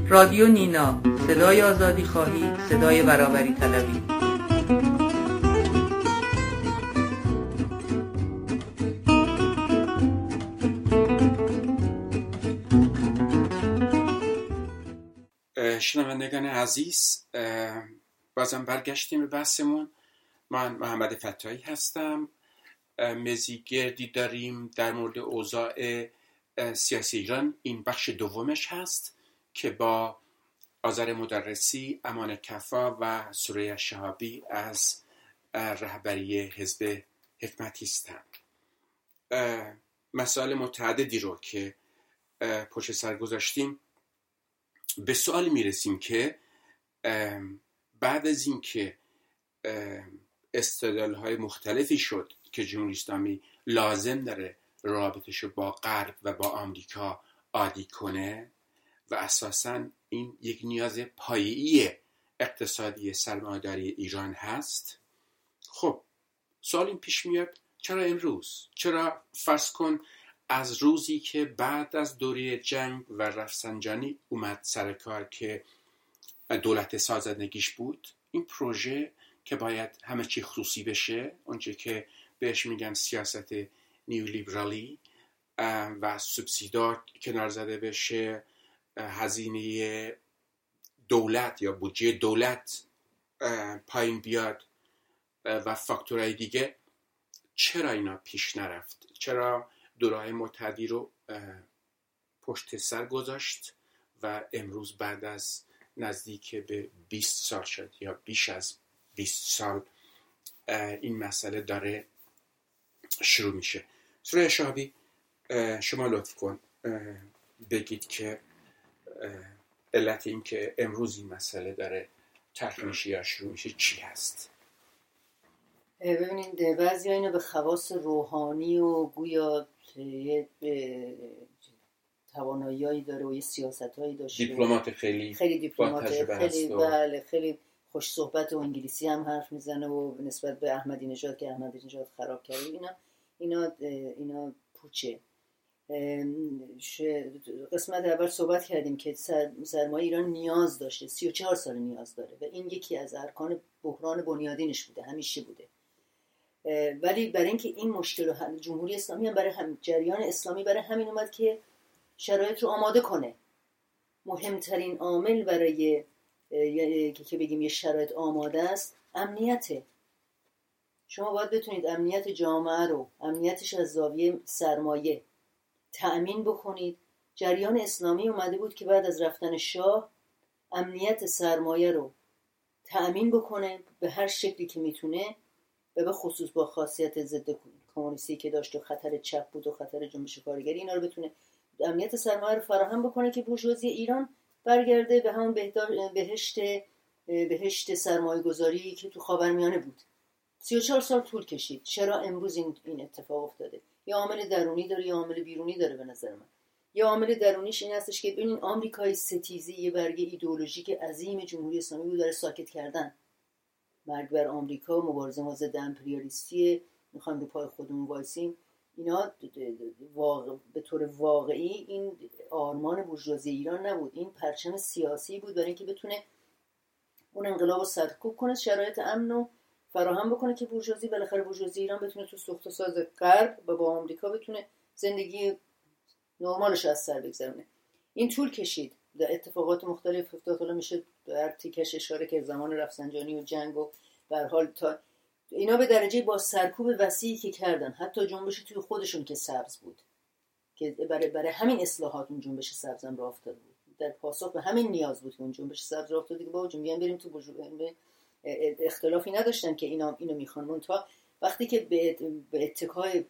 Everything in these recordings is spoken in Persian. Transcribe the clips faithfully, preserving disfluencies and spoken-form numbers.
رادیو نینا، صدای آزادی خواهی، صدای برابری طلبی. شنوندگان عزیز، بازم برگشتیم به بحثمون. من محمد فتاحی هستم. مزیگردی داریم در مورد اوضاع سیاسی ایران. این بخش دومش هست که با آذر مدرسی، امان کفا و سریا شهابی از رهبری حزب حکمتیستند. مسائل متعددی رو که پشت سر گذاشتیم به سوال میرسیم که بعد از این که استدلال‌های مختلفی شد که جمهوری اسلامی لازم داره رابطه‌شو با غرب و با آمریکا عادی کنه و اساساً این یک نیاز پایه‌ای اقتصادی سرمایه‌داری ایران هست، خب سوال این پیش میاد چرا امروز؟ چرا فرض کن از روزی که بعد از دوره جنگ و رفسنجانی اومد سر کار که دولت سازندگیش بود، این پروژه که باید همه چی خصوصی بشه، اونچه که بهش میگن سیاست نیولیبرالی و سوبسیدات کنار زده بشه، هزینه دولت یا بودجه دولت پایین بیاد و فاکتورهای دیگه، چرا اینا پیش نرفت؟ چرا دوره‌های متعددی رو پشت سر گذاشت و امروز بعد از نزدیک به بیست سال شد یا بیش از بیست سال این مسئله داره شروع میشه؟ سریا شهابی، شما لطف کن بگید که علت این که امروز این مسئله داره طرح میشه یا شروع میشه چی هست؟ ببینید، بعضی ها اینو به خواص روحانی و گویا توانایی‌هایی داره و یه سیاست‌هایی داشته، دیپلمات خیلی خیلی دیپلمات خیلی بله خیلی خوش صحبت و انگلیسی هم حرف میزنه و نسبت به احمدی نژاد که احمدی نژاد خراب کرده، اینا اینا اینا پوچه. قسمت اول صحبت کردیم که سرمایه ایران نیاز داشته، سی و چهار سال نیاز داره و این یکی از ارکان بحران بنیادینش بوده، همیشه بوده. ولی برای اینکه این مشکل رو جمهوری اسلامی هم برای هم جریان اسلامی برای همین اومد که شرایط رو آماده کنه. مهمترین عامل برای که بگیم یه شرایط آماده است امنیته. شما باید بتونید امنیت جامعه رو، امنیتش از زاویه سرمایه تأمین بکنید. جریان اسلامی اومده بود که بعد از رفتن شاه امنیت سرمایه رو تأمین بکنه به هر شکلی که میتونه و به خصوص با خاصیت ضد کمونیستی که داشت و خطر چپ بود و خطر جنبش کارگری، اینا رو بتونه امنیت سرمایه رو فراهم بکنه که بورژوازی ایران برگرده به همون بهشت بهشت سرمایه گذاری که تو خاورمیانه بود. سی و چهار سال طول کشید. چرا امروز این این اتفاق افتاده؟ یه عامل درونی داره، یه عامل بیرونی داره. به نظر من یه عامل درونیش این هستش که ببینین آمریکای ستیزی یه برگه ایدئولوژیک عظیم جمهوری اسلامی بود، داره ساکت کردن. مرگ بر آمریکا، مبارزه ما ضد امپریالیستی، میخوایم رو پای خودمون وایسیم، اینا واقع به طور واقعی این آرمان بورژوازی ایران نبود. این پرچم سیاسی بود برای اینکه بتونه اون انقلاب رو سرکوب کنه، شرایط امن رو فراهم بکنه که بورژوازی بالاخره بورژوازی ایران بتونه تو سوخت و ساز غرب و با آمریکا بتونه زندگی نرمالش از سر بگذرونه. این طول کشید، در اتفاقات مختلف افتاد. حالا میشه در تیکش اشاره که زمان رفسنجانی و جنگ و به هر حال تا اینا به درجه با سرکوب وسیعی که کردن، حتی جنبش توی خودشون که سبز بود، که برای برای همین اصلاحات اون جنبش سبز هم راه افتاد بود، در پاسخ به همین نیاز بود که اون جنبش سبز راه افتاد که با جون بیان بریم تو بورژوا. اختلافی نداشتن که اینا اینو میخوان، منتها وقتی که به به اتکای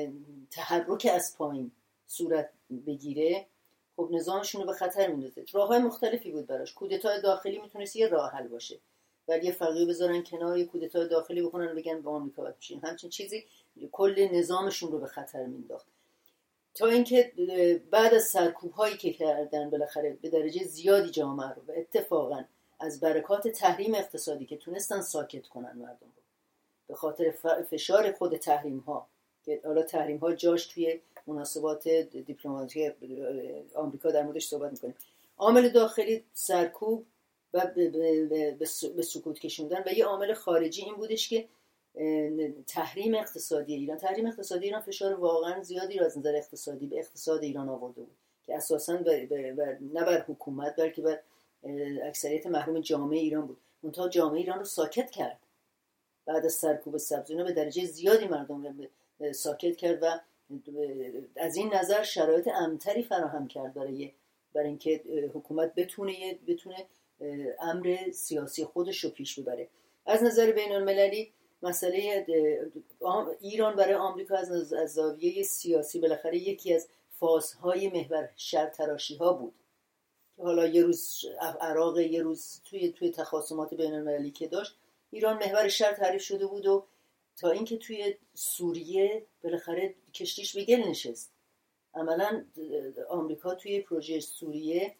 تحرک از پایین صورت بگیره، خب نظامشون رو به خطر میندازه. راههای مختلفی بود براش. کودتای داخلی میتونست یه راه حل باشه، ولی یه فقیه بذارن کنار، یه کودتای داخلی بکنن و بگن با آمریکا باید بشین، همچین چیزی کل نظامشون رو به خطر مینداخت. تا اینکه بعد از سرکوب‌هایی که کردن بالاخره به درجه زیادی جامعه رو، و اتفاقا از برکات تحریم اقتصادی که تونستن ساکت کنن مردم رو، به خاطر فشار خود تحریم‌ها، که حالا تحریم‌ها جاش توی مناسبات دیپلماتیک آمریکا در موردش صحبت می‌کنیم، عامل داخلی سرکوب و به, به, به, به سکوت کشوندن و یه عامل خارجی این بودش که تحریم اقتصادی ایران تحریم اقتصادی ایران فشار واقعا زیادی را از نظر اقتصادی به اقتصاد ایران آورده بود که اساساً بر بر بر نه بر حکومت بلکه بر اکثریت محروم جامعه ایران بود. منتها جامعه ایران رو ساکت کرد بعد از سرکوب سبز. اینا به درجه زیادی مردم رو ساکت کرد و از این نظر شرایط امن‌تری فراهم کرد برای برای اینکه حکومت بتونه بتونه امر سیاسی خودش رو پیش ببره. از نظر بین‌المللی مسئله ایران برای آمریکا از از زاویه سیاسی بالاخره یکی از فازهای محور شر تراشی ها بود که حالا یه روز عراق یه روز توی توی تخاصمات بین‌المللی که داشت ایران محور شر تعریف شده بود و تا اینکه توی سوریه بالاخره کشتیش به گل نشست. عملاً آمریکا توی پروژه سوریه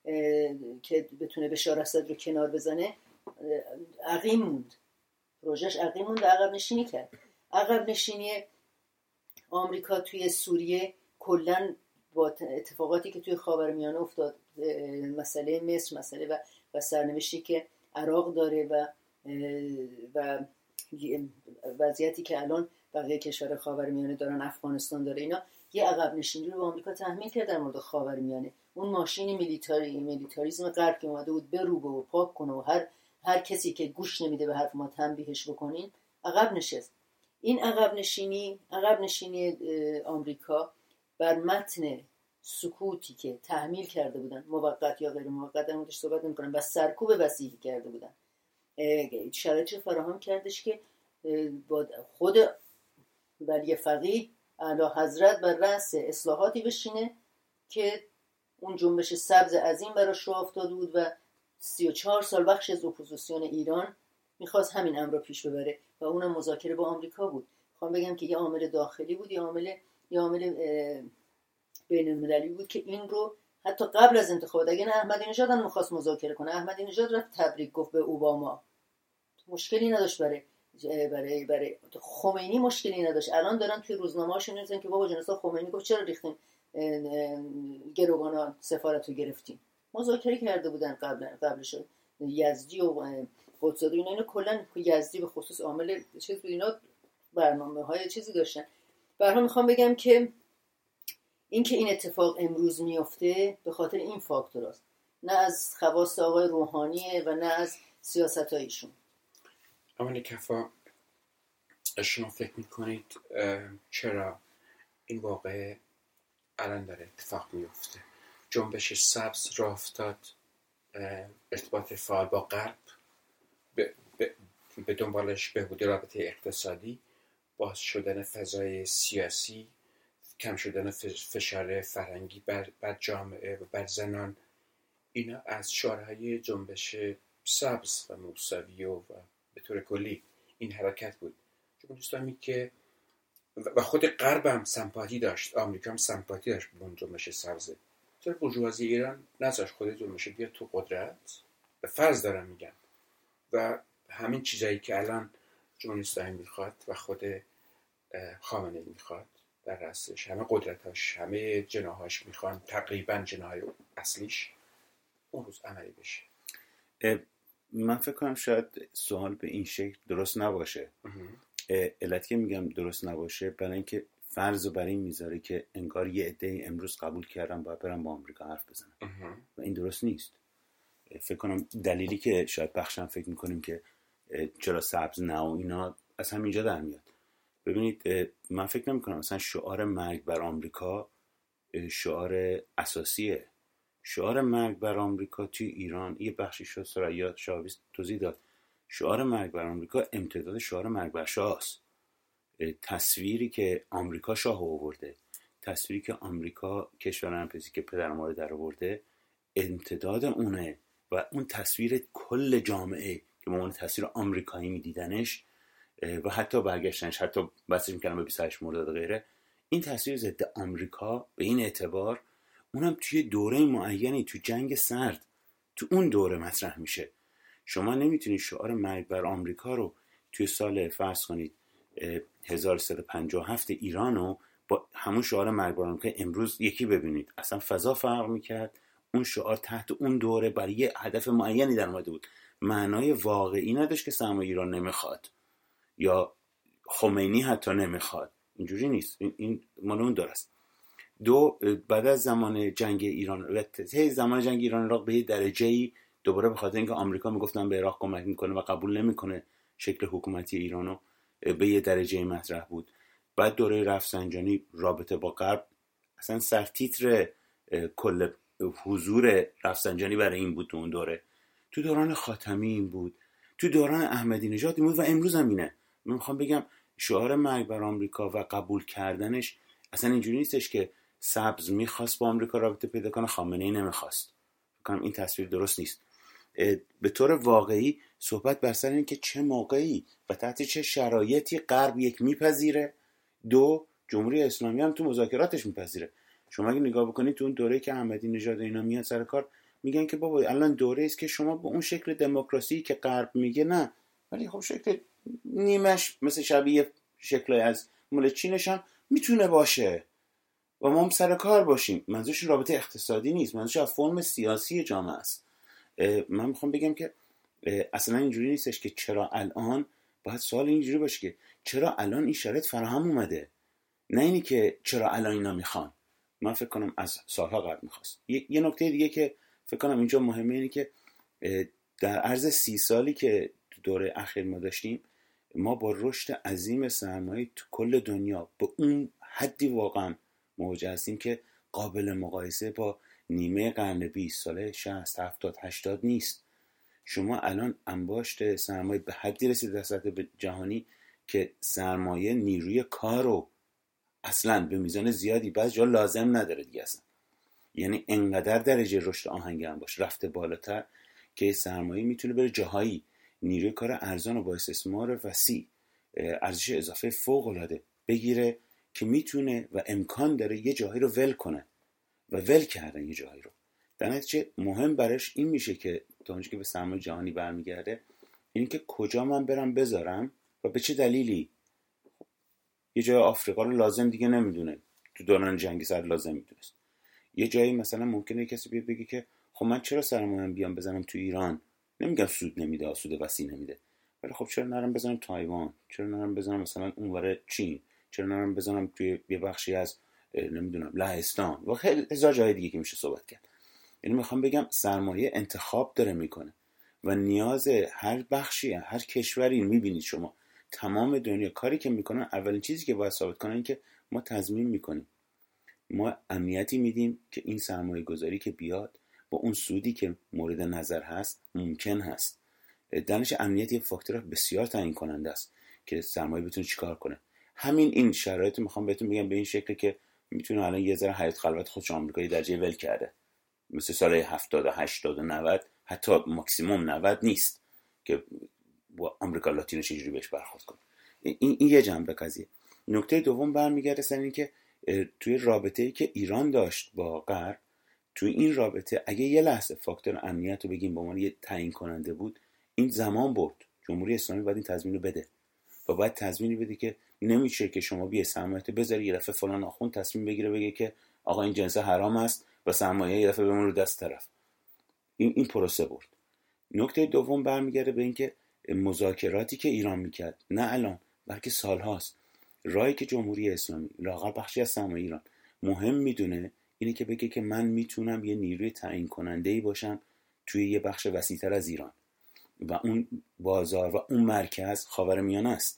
که بتونه بشار اسد رو کنار بزنه عقیم موند، پروژهش عقیم موند و عقب نشینی کرد. عقب نشینی آمریکا توی سوریه کلاً با اتفاقاتی که توی خاورمیانه افتاد، مسئله مصر، مسئله و, و سرنوشتی که عراق داره و و وضعیتی که الان بقیه کشور خاورمیانه دارن، افغانستان داره، اینا یه عقب نشینی رو به آمریکا تحمیل کرد در مورد خاورمیانه. اون ماشین میلیتاری میلیتاریسم غرب که اومده بود بروبه و پاک کنه و هر هر کسی که گوش نمیده به حرف ما تنبیهش بکنین، عقب نشست. این عقب نشینی عقب نشینی آمریکا بر متن سکوتی که تحمیل کرده بودن، موقت یا غیر موقت، در موردش صحبت نمی‌کنم، و سرکوب وسیعی کرده بودن، شرایطی فراهم کردش که با خود ولی فقیه اعلی حضرت بر رأس اصلاحاتی بشینه که اون جنبش سبز عظیم براش راه افتاده بود و سی و چهار سال بخش از اپوزیسیون ایران میخواست همین امر رو پیش ببره و اونم مذاکره با آمریکا بود. میخوام بگم که یه عامل داخلی بود، یه عامل یه عامل بین المللی بود که این رو حتی قبل از انتخابات، اگه نه احمدی نژاد هم میخواست مذاکره کنه، احمدی نژاد رفت تبریک گفت به اوباما، مشکلی نداشت. برای برای برای خمینی مشکلی نداشت. الان دارن توی روزنامه‌هاشون می‌نویسن که بابا جناسا خمینی گفت چرا ریختین گروگانا سفارت رو گرفتیم. مذاکره کرده بودن قبل قبلش یزدی و قدس‌زاده اینا. اینا کلا یزدی به خصوص عامل چیز بود، اینا برنامه‌های چیزی داشتن. به هر حال میخوام بگم که این که این اتفاق امروز میفته به خاطر این فاکتوراست، نه از خواست آقای روحانیه و نه از سیاستایشون. اما کفا شما فکر میکنید چرا این واقعه الان داره اتفاق میفته؟ جنبش سبز راه افتاد، ارتباط فعال با غرب، به, به, به دنبالش بهبودی رابطه اقتصادی، باز شدن فضای سیاسی، کم شدن فشار فرهنگی بر, بر جامعه و بر زنان. اینا از شعارهای جنبش سبز و موسوی و, و به طور کلی این حرکت بود. جمهوری اسلامی که و خود غرب هم سمپاتی داشت، آمریکا هم سمپاتی داشت به اون جنبش سبزه. چرا بورژوازی ایران نذاشت خود جنبش بیاد تو قدرت؟ به فرض دارم میگم. و همین چیزایی که الان جمهوری اسلامی میخواد و خود خامنه‌ای میخواد در رأسش، همه قدرتاش، همه جناحاش میخوان تقریبا جناح اصلیش اون روز عملی بشه. من فکر کنم شاید سوال به این شکل درست نباشه. علت که میگم درست نباشه برای اینکه فرض رو برای این میذاره که انگار یه عده امروز قبول کردن باید برن با آمریکا حرف بزنن و این درست نیست. فکر کنم دلیلی که شاید بخشم فکر میکنیم که چرا سبز نه و اینا از همینجا در میاد. ببینید من فکر نمیکنم مثلا شعار مرگ بر آمریکا شعار اساسیه. شعار مرگ بر آمریکا توی ایران یه بخشی شد سریا شاهی توضیح داد. شعار مرگ بر آمریکا امتداد شعار مرگ بر شاه است. تصویری که آمریکا شاه آورده، تصویری که آمریکا کشور امپرسی که پدر ما رو در آورده امتداد اونه و اون تصویر کل جامعه که ما اون تصویر آمریکایی میدیدنش و حتی برگشتنش، حتی بسش میکنم به بیست و هشت مرداد غیره، این تصویر ضد آمریکا به این اعتبار اونم توی دوره معینی تو جنگ سرد تو اون دوره مطرح میشه. شما نمیتونید شعار مرگ بر آمریکا رو توی سال فرض کنید هزار و سیصد و پنجاه و هفت ایرانو با همون شعار مرگ بر آمریکا امروز یکی ببینید. اصلا فضا فرق میکرد، اون شعار تحت اون دوره برای یه هدف معینی در اومده بود، معنای واقعی نداشت که سرمایه ایران نمیخواد یا خمینی حتی نمیخواد. اینجوری نیست. این, این مال اون دوره است. دو، بعد از زمان جنگ ایران و زمان جنگ ایران عراق به یه درجه‌ای دوباره به خاطر اینکه آمریکا میگفتن به عراق کمک میکنه و قبول نمیکنه شکل حکومتی ایرانو، به یه درجه مطرح بود. بعد دوره رفسنجانی رابطه با غرب، اصلا سرتیتر کل حضور رفسنجانی برای این بود تو اون دوره. تو دوران خاتمی این بود، تو دوران احمدی نژاد این بود و امروز هم اینه. من میخوام بگم شعار مرگ بر آمریکا و قبول کردنش اصلا اینجوری نیستش که سبز میخواست با آمریکا رابطه پیدا کنه، خامنه‌ای نمیخواست. فکر کنم این تصویر درست نیست. به طور واقعی صحبت بر سر این که چه موقعی و تحت چه شرایطی غرب یک میپذیره، دو جمهوری اسلامی هم تو مذاکراتش میپذیره. شما اگه نگاه بکنید تو اون دوره که احمدی نژاد اینا میاد سر کار، میگن که بابا الان دوره است که شما به اون شکل دموکراسی که غرب میگه نه، ولی خب شکل نیمش مثل شبیه شکل از مال چینش هم میتونه باشه و ما هم سر کار باشیم. منظورش رابطه اقتصادی نیست، منظورش از فرم سیاسی جامعه است. من میخوام بگم که اصلا اینجوری نیستش که چرا الان، باید سوال اینجوری باشه که چرا الان این شرایط فراهم اومده، نه اینی که چرا الان اینا میخوان. من فکر کنم از سالها قبل میخواست. یه نکته دیگه که فکر کنم اینجا مهمه اینه که در عرض سی سالی که دوره اخیر ما داشتیم، ما با رشد عظیم سرمایه تو کل دنیا به اون حدی واقعا مواجه هستیم که قابل مقایسه با نیمه قرن بیست، سال شصت، هفتاد، هشتاد نیست. شما الان انباشت سرمایه به حدی رسید در سطح جهانی که سرمایه نیروی کارو اصلا به میزان زیادی بعضی جا لازم نداره دیگه اصلا. یعنی انقدر درجه رشد آهنگ انباشت رفته بالاتر که سرمایه میتونه بره جاهایی نیروی کار ارزان و با استثمار وسیع، ارزش اضافه فوق العاده بگیره که میتونه و امکان داره یه جاهایی رو ول کنه و ول کردن یه جاهایی رو. در نتیجه مهم براش این میشه که تا اونجا که به سرمایه جهانی برمیگرده، این که کجا من برم بذارم و به چه دلیلی. یه جای آفریقا رو لازم دیگه نمیدونه، تو دوران جنگی سر لازم میدونست. یه جایی مثلا ممکنه کسی بیاد بگه که خب من چرا سرمایه‌ام بیام بزنم تو ایران، نمیگم سود نمیده، سود وسیع نمیده، ولی خب چرا نرم بزنم تایوان، چرا نرم بزنم مثلا اونور چین، چرا نرم بزنم توی یه بخشی از نمیدونم لهستان و خیلی هزار جای دیگه که میشه صحبت کرد. یعنی میخوام بگم سرمایه انتخاب داره میکنه و نیاز هر بخشی هر کشوری میبینید شما تمام دنیا کاری که میکنن، اولین چیزی که باید ثابت کنن این که ما تضمین میکنیم، ما امنیتی میدیم که این سرمایه گذاری که بیاد با اون سودی که مورد نظر هست ممکن هست. دانش امنیت یک فاکتور بسیار تعیین کننده است که سرمایه بتونه چیکار کنه. همین این شرایط میخوام بهتون بگم به این شکل که میتونه الان یه ذره حیات خلوت خودش آمریکایی درجه ول کرده، مثل سال هفتاد و هشتاد و نود، حتی ماکسیموم نود نیست که با آمریکا لاتینو چجوری بهش برخورد کنه. این, این یه جنبه قضیه. نکته دوم برمیگرده سر این که توی رابطه‌ای که ایران داشت با غرب، توی این رابطه اگه یه لحظه فاکتور امنیت رو بگیم به عنوان یه تعیین کننده بود، این زمان برد. جمهوری اسلامی باید این تضمین رو بده و باید تضمینی بده که نمیشه که شما بیه سرمایه بذاری یه دفعه فلان آخوند تصمیم بگیره بگه که آقا این جنس حرام است و سرمایه یه دفعه بمون رو دست طرف. این این پروسه برد. نکته دوم برمیگرده به این که مذاکراتی که ایران میکرد نه الان بلکه سالهاست، راهی که جمهوری اسلامی لااقل بخشی از سرمایه ایران مهم میدونه اینه که بگه که من میتونم یه نیروی تعیین کننده‌ای باشم توی یه بخش وسیع‌تر از ایران و اون بازار و اون مرکز خاورمیانه است.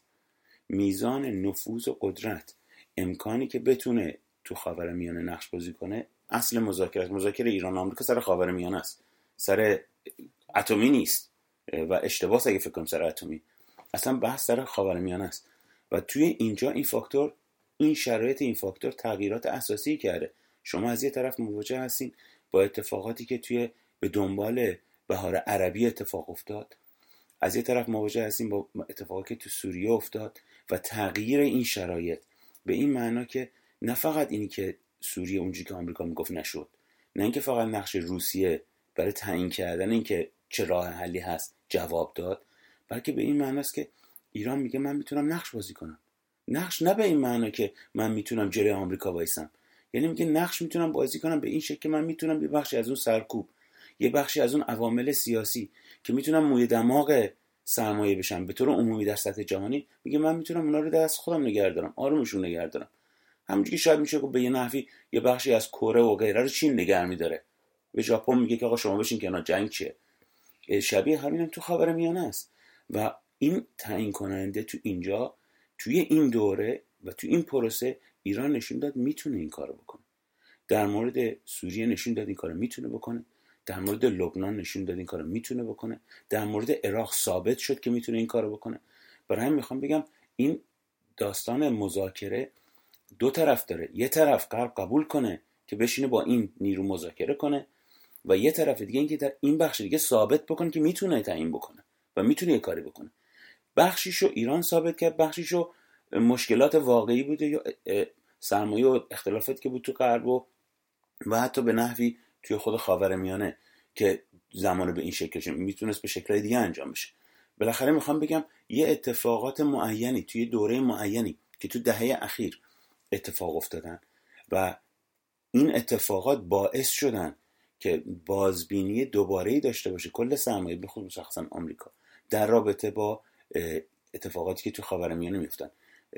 میزان نفوذ و قدرت، امکانی که بتونه تو خاورمیانه نقش بازی کنه، اصل مذاکره مذاکره ایران و آمریکا سر خاورمیانه است، سر اتمی نیست و اشتباه اگه فکر کنم سر اتمی، اصلا بحث سر خاورمیانه است. و توی اینجا این فاکتور، این شرایط، این فاکتور تغییرات اساسی کرده. شما از یه طرف مواجه هستین با اتفاقاتی که توی به دنبال بهار عربی اتفاق افتاد، از یه طرف مواجه هستیم با اتفاقاتی که تو سوریه افتاد و تغییر این شرایط به این معنا که نه فقط اینی که سوریه اونجوری که آمریکا میگفت نشد، نه اینکه فقط نقش روسیه برای تعیین کردن اینکه چه راه حلی هست جواب داد، بلکه به این معناست که ایران میگه من میتونم نقش بازی کنم. نقش نه به این معنا که من میتونم جلوی آمریکا وایسم، یعنی میگه نقش میتونم بازی کنم به این شکل که من میتونم یه بخشی از اون سرکوب، یه بخشی از اون عوامل سیاسی که میتونم موی دماغ سرمایه بشم به طور عمومی در سطح جهانی، میگه من میتونم اونا رو دست خودم نگه دارم، آرومشون نگه دارم. همونجوری که شاید میشه که به یه نحوی یه بخشی از کره و غیره رو چین نگه میداره، به ژاپن میگه که آقا شما بشین کنار، جنگ چیه. شبیه همینم تو خاورمیانه است و این تعیین کننده تو اینجا، توی این دوره و تو این پروسه ایران نشون داد میتونه این کارو بکنه. در مورد سوریه نشون داد این کارو میتونه بکنه، در مورد لبنان نشون داد این کارو میتونه بکنه، در مورد عراق ثابت شد که میتونه این کارو بکنه. برای همین میخوام بگم این داستان مذاکره دو طرف داره. یه طرف غرب قبول کنه که بشینه با این نیرو مذاکره کنه و یه طرف دیگه این که در این بخش دیگه ثابت بکنه که میتونه تعیین بکنه و میتونه یه کاری بکنه. بخشیشو ایران ثابت کرد، بخشیشو مشکلات واقعی بوده یا سرمایه و اختلافات که بود تو غرب و و حتی به نحوی توی خود خاورمیانه که زمانه به این شکلش میتونست به شکل دیگه انجام بشه. بالاخره میخوام بگم یه اتفاقات معینی توی دوره معینی که تو دهه اخیر اتفاق افتادن و این اتفاقات باعث شدن که بازبینی دوباره‌ای داشته باشه کل سرمایه، به خصوص مشخصا آمریکا، در رابطه با اتفاقاتی که تو خاورمیانه میفتن.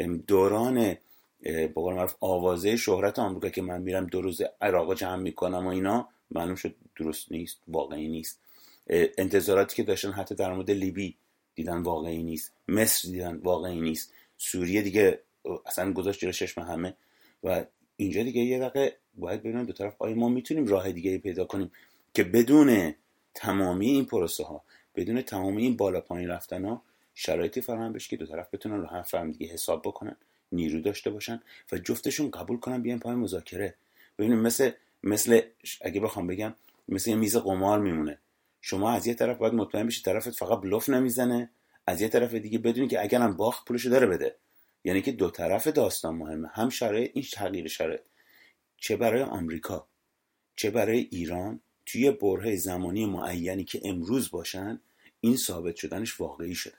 دوران به قول معروف آوازه شهرت آمریکا که من میرم دو روز عراق جمع میکنم و اینا، معلوم شد درست نیست، واقعی نیست. انتظاراتی که داشتن حتی در مورد لیبی دیدن واقعی نیست، مصر دیدن واقعی نیست، سوریه دیگه اصلا گذاشت جلوی چشم همه. و اینجا دیگه یه دقیقه باید ببینیم دو طرف آیا ما میتونیم راه دیگه پیدا کنیم که بدون تمامی این پروسه ها، بدون تمامی این بالا پایین رفتن ها، شرایطی فراهم بشه که دو طرف بتونن رو هم فهم دیگه حساب بکنن، نیرو داشته باشن و جفتشون قبول کنن بیان پای مذاکره. ببینیم مثل مثل اگه بخوام بگم مثل یه میز قمار میمونه. شما از یه طرف باید مطمئن بشی طرفت فقط بلوف نمیزنه، از یه طرف دیگه بدونی که اگرم باخت پولشو داره بده. یعنی که دو طرف داستان مهمه، هم شرایط این تغییر شرایط چه برای آمریکا چه برای ایران توی برهه زمانی معینی که امروز باشن، این ثابت شدنش واقعی شده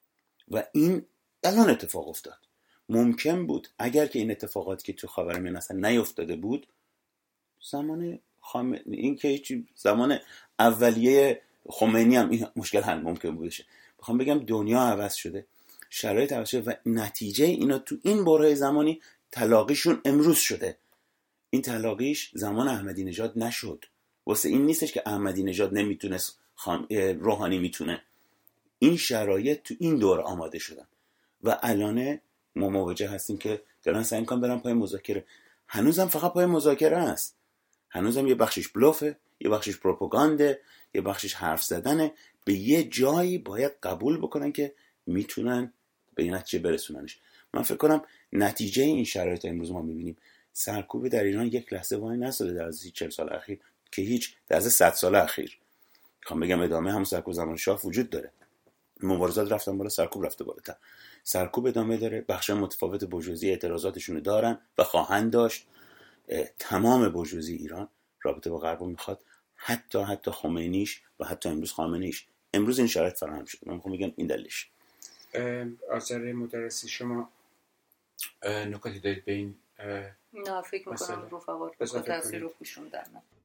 و این الان اتفاق افتاد. ممکن بود اگر که این اتفاقاتی که تو خاورمیانه اصلا نیفتاده بود، زمان خامنه این که هیچ زمان اولیه خمینی هم این مشکل حل ممکن بودشه. بخوام بگم دنیا عوض شده، شرایط عوض شده و نتیجه اینا تو این برهه زمانی تلاقیشون امروز شده. این تلاقیش زمان احمدی نژاد نشد. واسه این نیستش که احمدی نژاد نمیتونست، روحانی میتونه. این شرایط تو این دور آماده شدن و الان ما مواجه هستیم که دارن سعی می‌کنن برن پای مذاکره. هنوزم فقط پای مذاکره است، هنوزم یه بخشش بلوفه، یه بخشش پروپاگانده، یه بخشش حرف زدنه. به یه جایی باید قبول بکنن که میتونن به این نتیجه برسوننش. من فکر کنم نتیجه این شرایط امروز ما میبینیم. سرکوب در ایران یک لحظه وای نساده در از چهل سال اخیر که هیچ، در از صد سال اخیر. میخوام بگم ادامه هم سرکوب زمان شاه وجود داره. مبارزات رفتن بالا، سرکوب رفته بالاتر. سرکوب ادامه داره. بخش متفاوت بورژوازی اعتراضاتشون دارن و خواهند داشت. تمام بورژوازی ایران رابطه با غرب میخواد، حتی حتی خمینیش و حتی امروز خامنه‌ایش. امروز این شرایط فراهم شد. من میخوام بگم این دلیلش. آذر مدرسی شما نکاتی دارید به این؟ نه فکر میکنم رفقا با تاثیر رو پوشوندن.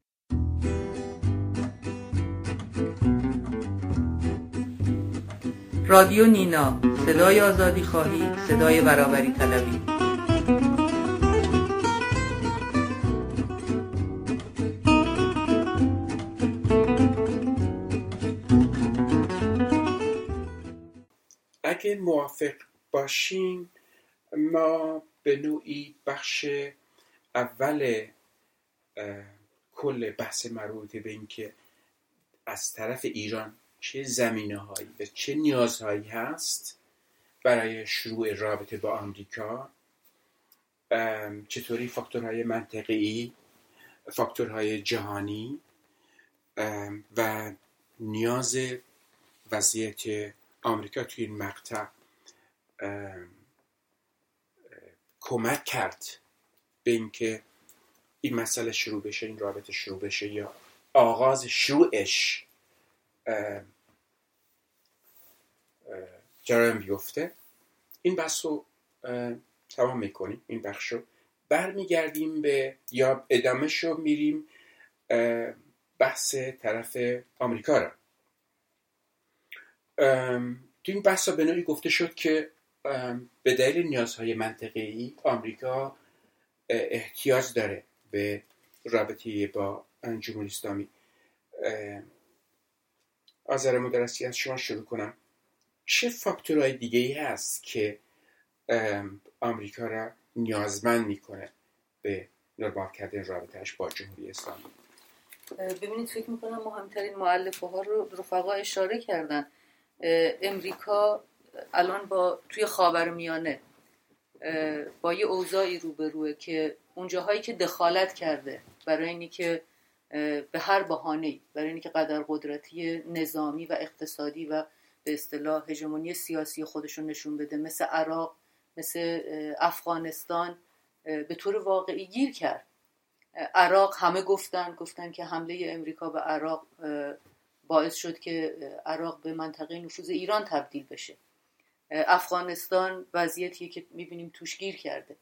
رادیو نینا، صدای آزادی خواهی، صدای برابری طلبی. اگه موافق باشین ما به نوعی بخش اول کل بحث مربوط به این که از طرف ایران چه زمینه‌هایی و چه نیازهایی هست برای شروع رابطه با آمریکا، چطوری فاکتورهای منطقی، فاکتورهای جهانی و نیاز وضعیت آمریکا توی این مقطع کمک کرد به اینکه این مسئله شروع بشه، این رابطه شروع بشه یا آغاز شروعش جریان بیفته. این بحث رو تمام میکنیم، این بخش رو. برمیگردیم به یا ادامه شو میریم بحث طرف آمریکا را. تو این بحث به نوعی گفته شد که به دلیل نیازهای منطقه‌ای آمریکا احتیاج داره به رابطه با جمهوری اسلامی. آذر مدرسی از شما شروع کنم. چه فاکتورهای دیگه ای هست که آمریکا را نیازمند میکنه به نرمال کردن رابطهش با جمهوری اسلامی؟ ببینید فکر میکنم مهمترین مؤلفه ها رو رفقا اشاره کردن. امریکا الان با توی خاورمیانه با یه اوضاعی روبروه که اون جاهایی که دخالت کرده برای اینی که به هر بهانه‌ای برای اینی که قدر قدرتی نظامی و اقتصادی و به اصطلاح هژمونی سیاسی خودشون نشون بده، مثل عراق، مثل افغانستان، به طور واقعی گیر کرد. عراق همه گفتن گفتن که حمله امریکا به عراق باعث شد که عراق به منطقه نفوذ ایران تبدیل بشه. افغانستان وضعیتیه که میبینیم توش گیر کرده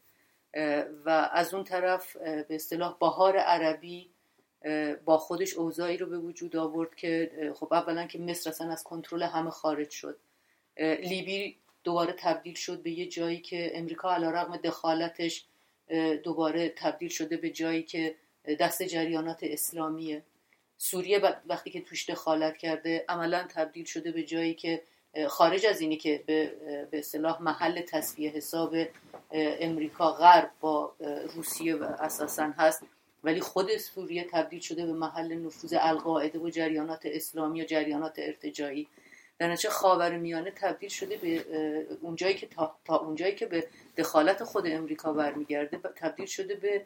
و از اون طرف به اصطلاح بهار عربی با خودش اوضاعی رو به وجود آورد که خب اولا که مصر اصلا از کنترل همه خارج شد، لیبی دوباره تبدیل شد به یه جایی که امریکا علیرغم دخالتش دوباره تبدیل شده به جایی که دست جریانات اسلامیه، سوریه وقتی که توش دخالت کرده عملا تبدیل شده به جایی که خارج از اینی که به به اصطلاح محل تصفیه حساب امریکا غرب با روسیه و اساساً هست، ولی خود سوریه تبدیل شده به محل نفوذ القاعده و جریانات اسلامی و جریانات ارتجاعی. در نتیجه خاورمیانه تبدیل شده به اونجایی که تا, تا اونجایی که به دخالت خود امریکا برمیگرده تبدیل شده به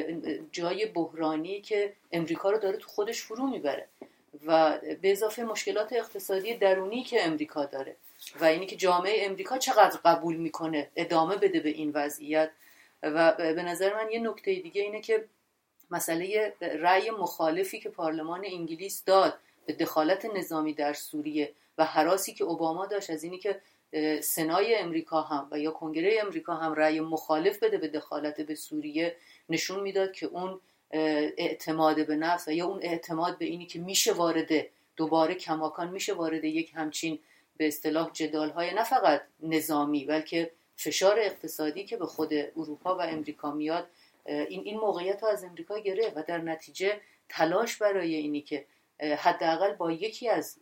جای بحرانی که امریکا رو داره تو خودش فرو میبره و به اضافه مشکلات اقتصادی درونی که امریکا داره و اینی که جامعه امریکا چقدر قبول میکنه ادامه بده به این وضعیت. و به نظر من یه نکته دیگه اینه که مسئله رأی مخالفی که پارلمان انگلیس داد به دخالت نظامی در سوریه و هراسی که اوباما داشت از اینی که سنای امریکا هم و یا کنگره امریکا هم رأی مخالف بده به دخالت به سوریه نشون میداد که اون اعتماد به نفس و یا اون اعتماد به اینی که میشه وارده دوباره کماکان میشه وارده یک همچین به اصطلاح جدال‌های نه فقط نظامی بلکه فشار اقتصادی که به خود اروپا و امریکا میاد، این این موقعیت رو از امریکا گرفت و در نتیجه تلاش برای اینی که حداقل با یکی از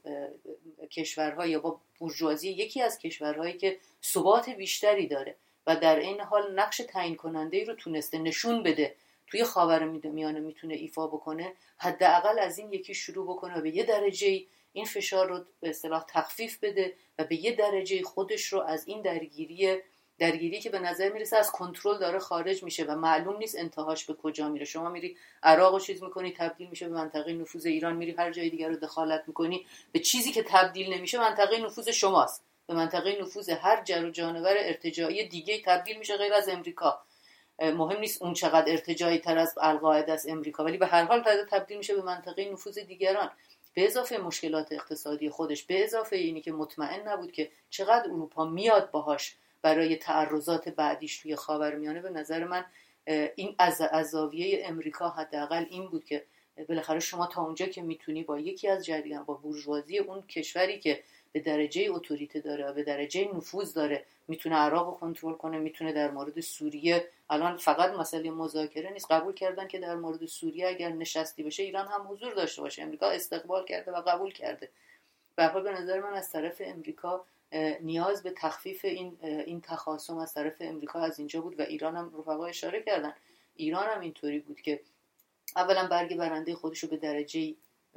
کشورها یا با بورژوازی یکی از کشورهایی که ثبات بیشتری داره و در این حال نقش تعیین کننده‌ای رو تونسته نشون بده توی خاورمیانه میتونه ایفا بکنه، حداقل از این یکی شروع بکنه و به یه درجه این فشار رو به اصطلاح تخفیف بده و به یه درجه خودش رو از این درگیری درگیری که به نظر میرسه از کنترل داره خارج میشه و معلوم نیست انتهاش به کجا میره. شما میری عراق رو چیز میکنی تبدیل میشه به منطقه نفوذ ایران، میری هر جای دیگر رو دخالت میکنی به چیزی که تبدیل نمیشه منطقه نفوذ شماست، به منطقه نفوذ هر جر و جانور ارتجاعی دیگه تبدیل میشه غیر از امریکا. مهم نیست اون چقدر ارتجاعی تر از القاعده است امریکا، ولی به هر حال تبدیل میشه به منطقه نفوذ دیگران، به اضافه مشکلات اقتصادی خودش، به اضافه اینی که مطمئن نبود که چقدر اروپا میاد باهاش برای تعرضات بعدیش توی خاورمیانه. به نظر من این از از زاویه امریکا حداقل این بود که بالاخره شما تا اونجا که میتونی با یکی از جریان با بورژوازی اون کشوری که به درجه اتوریته داره و به درجه نفوذ داره میتونه عراق رو کنترل کنه، میتونه در مورد سوریه الان فقط مسئله مذاکره نیست، قبول کردن که در مورد سوریه اگر نشستی بشه ایران هم حضور داشته باشه، امریکا استقبال کرده و قبول کرده. به هر حال به نظر من از طرف امریکا نیاز به تخفیف این این تخاصم از طرف امریکا از اینجا بود و ایران هم رفقا اشاره کردن ایران هم اینطوری بود که اولا برگ برنده خودش رو به درجه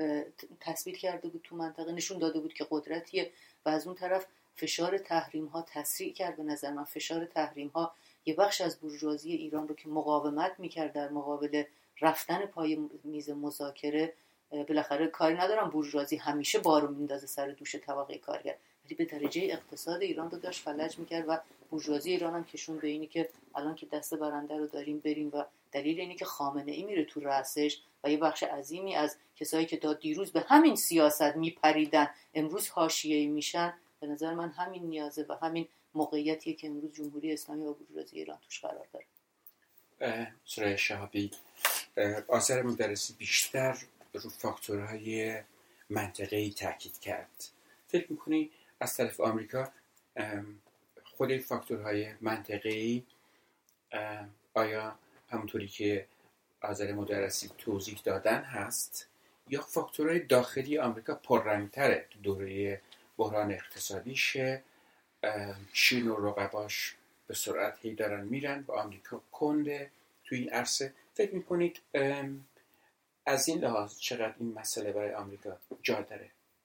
تثبیت کرده بود تو منطقه، نشون داده بود که قدرتیه و از اون طرف فشار تحریم ها تسریع کرد. به نظر من فشار تحریم ها یه بخش از بورژوازی ایران رو که مقاومت میکرد در مقابل رفتن پای میز مذاکره، بالاخره کاری ندارم بورژوازی همیشه بارو میندازه سر دوش طبقه کارگر، ولی به درجه اقتصاد ایران رو داشت فلج میکرد و بورژوازی ایران هم کشون به اینی که الان که دست برنده رو داریم بریم و دلیل اینی که خامنه ای میره تو رأسش و یه بخش عظیمی از کسایی که تا دیروز به همین سیاست میپریدن امروز حاشیه‌ای میشن، به نظر من همین نیازه و همین موقعیتیه که امروز جمهوری اسلامی و بورژوازی ایران توش قرار داره. سرای شهابی، آذر مدرسی بیشتر رو فاکتورهای منطقه‌ای تاکید کرد. فکر میکنی از طرف آمریکا خود فاکتورهای منطقه‌ای آیا همونطوری که آذر مدرسی توضیح دادن هست، یا فاکتورهای داخلی آمریکا پررنگ‌تره؟ تو دوره بحران اقتصادیشه، چین و رقباش به سرعت هی دارن میرن و آمریکا کنده توی این عرصه. فکر میکنید از این لحاظ چقدر این مسئله برای آمریکا جا داره؟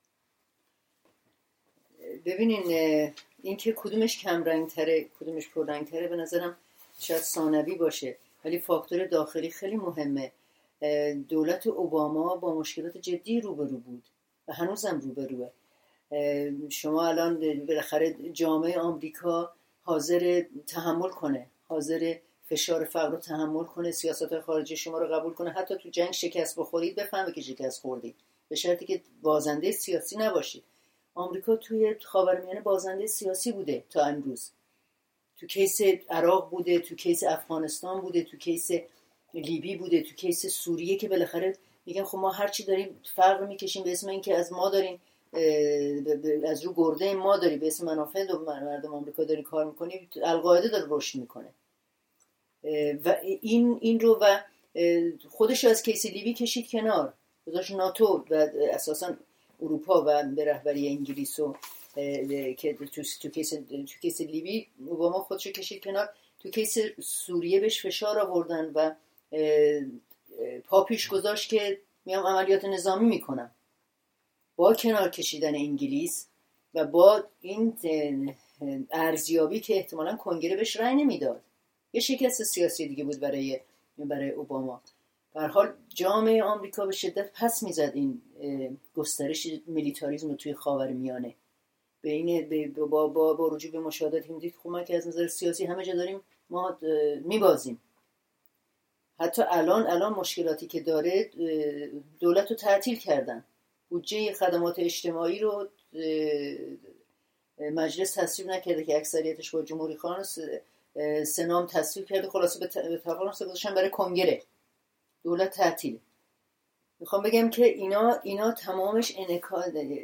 ببینین این که کدومش کم رنگ تره کدومش پر رنگ تره به نظرم شاید ثانوی باشه، ولی فاکتور داخلی خیلی مهمه. دولت اوباما با مشکلات جدی روبرو بود و هنوزم روبروه. شما الان بالاخره جامعه آمریکا حاضر تحمل کنه، حاضر فشار فقر رو تحمل کنه، سیاست خارجی شما رو قبول کنه، حتی تو جنگ شکست بخورید بفهمه که شکست خوردید، به شرطی که بازنده سیاسی نباشید. آمریکا توی خاورمیانه بازنده سیاسی بوده تا امروز. تو کیس عراق بوده، تو کیس افغانستان بوده، تو کیس لیبی بوده، تو کیس سوریه که بالاخره میگن خب ما هرچی داریم فقر میکشیم به اسم این که از ما داریم از رو گرده ما داری به اسم منافع دو مردم آمریکا داری کار میکنی. القاعده داره رشد میکنه و این این رو و خودش از کیس لیبی کشید کنار، گذاشت ناتو و اساسا اروپا و به رهبری انگلیس و که تو تو کیس تو کیس لیبی اوباما خودش کشید کنار. تو کیس سوریه بهش فشار آوردن و پا پیش گذاشت که میام عملیات نظامی میکنم. با کنار کشیدن انگلیس و با این ارزیابی که احتمالاً کنگره بهش رأی نمیداد، یه شکست سیاسی دیگه بود برای برای اوباما. به هر حال جامعه آمریکا به شدت پس میزد این گسترش میلیتاریسم رو توی خاورمیانه. به این با با با رجوع به مشاهداتی میدید خب ما که از نظر سیاسی همه جا داریم ما میبازیم. حتی الان الان مشکلاتی که داره دولت رو تعطیل کردن، بودجه خدمات اجتماعی رو مجلس تصویب نکرده که اکثریتش با جمهوری خواهان سنام تصویب کرده، خلاصه به تفاهم گذاشتن برای کنگره، دولت تعطیل. میخوام بگم که اینا اینا تمامش انعکاس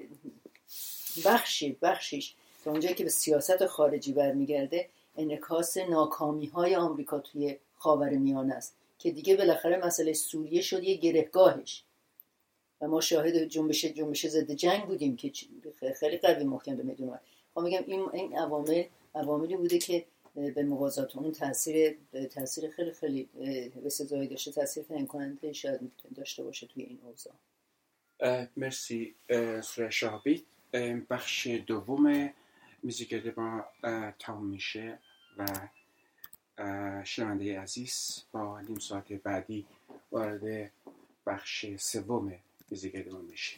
بخشی بخشیش تا اونجایی که به سیاست خارجی برمیگرده انعکاس ناکامی‌های آمریکا توی خاورمیانه است که دیگه بالاخره مسئله سوریه شد یه گرهگاهش و ما شاهد جنبش جنبش ضد جنگ بودیم که خیلی قوی محکم به میدون اومد. میخوام بگم این این عوامل عواملی بوده که به موازات اون تاثیر تاثیر خیلی خیلی بسزایی داشته، تاثیر تعیین کننده شاید داشته باشه توی این اوضاع. مرسی سرای شهابی. بخش دوم موزیک ما تمام میشه و شنونده عزیز با نیم ساعت بعدی وارد بخش سوم موزیک ما میشه.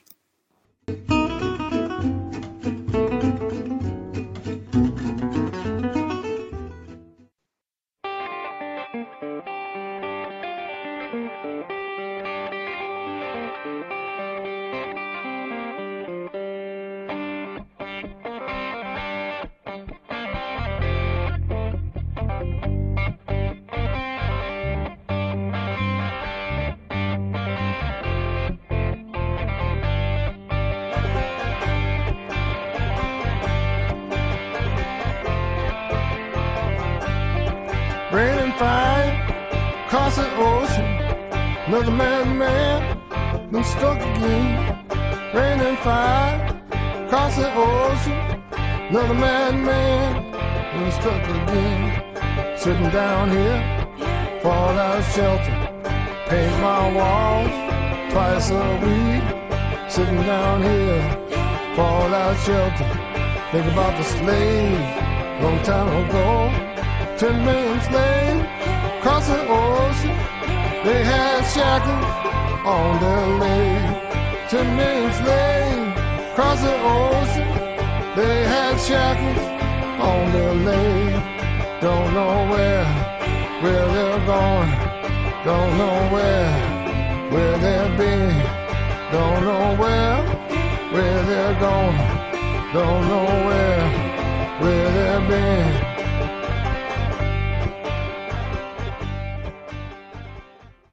Rain and fire across the ocean. Another man, man, been struck again. Rain and fire across the ocean. Another man, man, been struck again. Sitting down here, fall out of shelter. Paint my walls twice a week. Sitting down here, fall out of shelter. Think about the slaves long time ago. Ten million slaves across the ocean. They had shackles on their legs. Ten million slaves across the ocean. They had shackles on their legs. Don't know where, where they're going. Don't know where, where they've been. Don't know where, where they're going. Don't know where, where they've been.